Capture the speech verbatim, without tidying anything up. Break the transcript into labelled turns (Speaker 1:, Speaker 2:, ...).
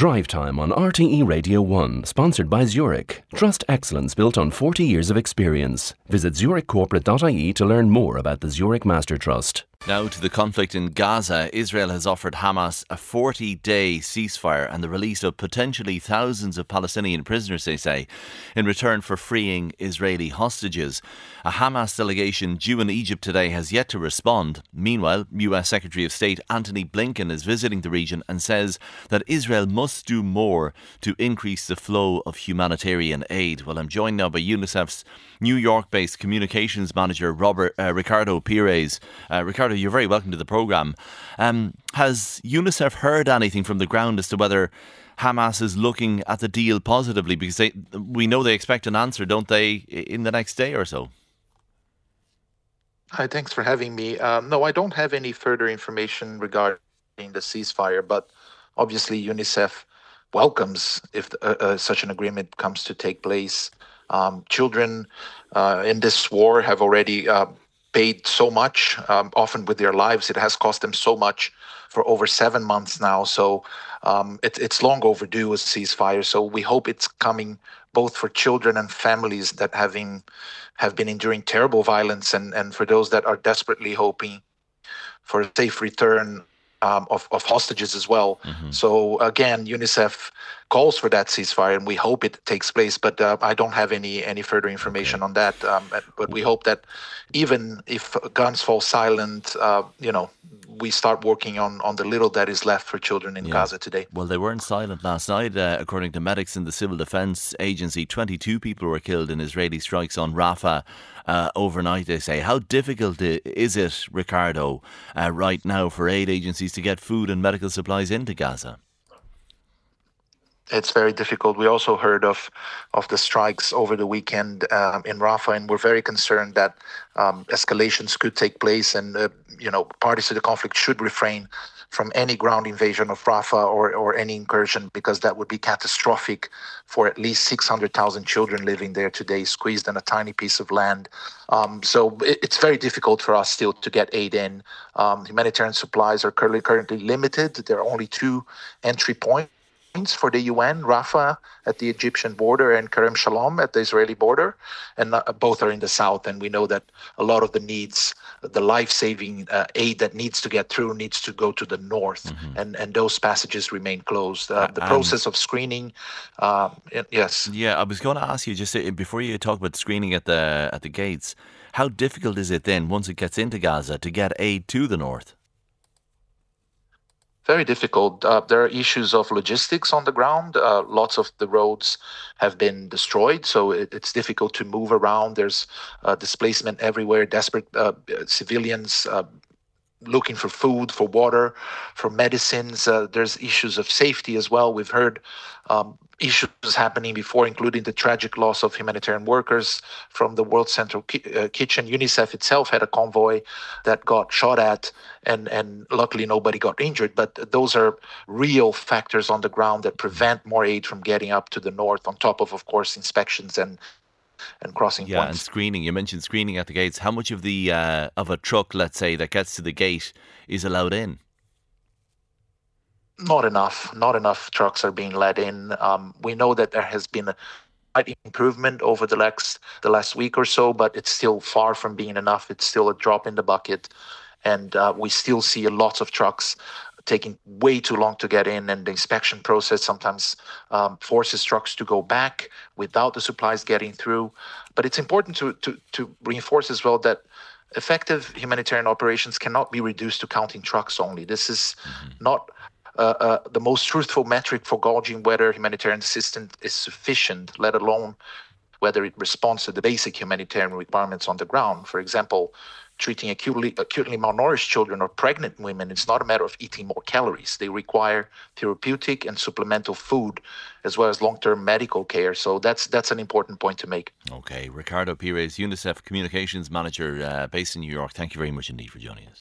Speaker 1: Drive Time on R T E Radio one, sponsored by Zurich. Trust excellence built on forty years of experience. Visit zurich corporate dot I E to learn more about the Zurich Master Trust.
Speaker 2: Now to the conflict in Gaza. Israel has offered Hamas a forty-day ceasefire and the release of potentially thousands of Palestinian prisoners, they say, in return for freeing Israeli hostages. A Hamas delegation due in Egypt today has yet to respond. Meanwhile, U S Secretary of State Antony Blinken is visiting the region and says that Israel must do more to increase the flow of humanitarian aid. Well, I'm joined now by UNICEF's New York-based communications manager, Robert uh, Ricardo Pires. Uh, Ricardo, you're very welcome to the programme. Um, has UNICEF heard anything from the ground as to whether Hamas is looking at the deal positively? Because they, we know they expect an answer, don't they, in the next day or so?
Speaker 3: Hi, thanks for having me. Um, no, I don't have any further information regarding the ceasefire, but obviously UNICEF welcomes if uh, uh, such an agreement comes to take place. Um, children uh, in this war have already uh, paid so much, um, often with their lives. It has cost them so much for over seven months now. So um, it, it's long overdue, a ceasefire. So we hope it's coming both for children and families that having have been enduring terrible violence, and, and for those that are desperately hoping for a safe return um, of, of hostages as well. Mm-hmm. So again, UNICEF calls for that ceasefire, and we hope it takes place. But uh, I don't have any any further information okay. on that. Um, but we hope that even if guns fall silent, uh, you know, we start working on, on the little that is left for children in yeah. Gaza today.
Speaker 2: Well, they weren't silent last night. Uh, according to medics in the Civil Defence Agency, twenty-two people were killed in Israeli strikes on Rafah uh, overnight, they say. How difficult is it, Ricardo, uh, right now for aid agencies to get food and medical supplies into Gaza?
Speaker 3: It's very difficult. We also heard of of the strikes over the weekend um, in Rafah, and we're very concerned that um, escalations could take place, and uh, you know, parties to the conflict should refrain from any ground invasion of Rafah or, or any incursion, because that would be catastrophic for at least six hundred thousand children living there today, squeezed in a tiny piece of land. Um, so it, it's very difficult for us still to get aid in. Um, humanitarian supplies are currently currently limited. There are only two entry points for the U N, Rafah at the Egyptian border and Kerem Shalom at the Israeli border, and uh, both are in the south. And we know that a lot of the needs, the life-saving uh, aid that needs to get through needs to go to the north, mm-hmm. and, and those passages remain closed. Uh, the um, process of screening, uh, yes.
Speaker 2: Yeah, I was going to ask you, just before you talk about screening at the at the gates, how difficult is it then, once it gets into Gaza, to get aid to the north?
Speaker 3: Very difficult. Uh, there are issues of logistics on the ground. Uh, lots of the roads have been destroyed, so it, it's difficult to move around. There's uh, displacement everywhere, desperate uh, civilians uh, looking for food, for water, for medicines. Uh, there's issues of safety as well. We've heard um, issues happening before, including the tragic loss of humanitarian workers from the World Central Ki- uh, Kitchen. UNICEF itself had a convoy that got shot at, and, and luckily nobody got injured. But those are real factors on the ground that prevent more aid from getting up to the north, on top of, of course, inspections and and crossing
Speaker 2: yeah,
Speaker 3: points.
Speaker 2: And screening. You mentioned screening at the gates. How much of the uh, of a truck, let's say, that gets to the gate is allowed in?
Speaker 3: Not enough. Not enough trucks are being let in. Um, we know that there has been a slight improvement over the last the last week or so, but it's still far from being enough. It's still a drop in the bucket, and uh, we still see lots of trucks taking way too long to get in, and the inspection process sometimes um, forces trucks to go back without the supplies getting through. But it's important to to, to reinforce as well that effective humanitarian operations cannot be reduced to counting trucks only. This is mm-hmm. not uh, uh, the most truthful metric for gauging whether humanitarian assistance is sufficient, let alone whether it responds to the basic humanitarian requirements on the ground. For example, treating acutely, acutely malnourished children or pregnant women, it's not a matter of eating more calories. They require therapeutic and supplemental food, as well as long-term medical care. So that's that's an important point to make.
Speaker 2: Okay, Ricardo Pires, UNICEF Communications Manager uh, based in New York. Thank you very much indeed for joining us.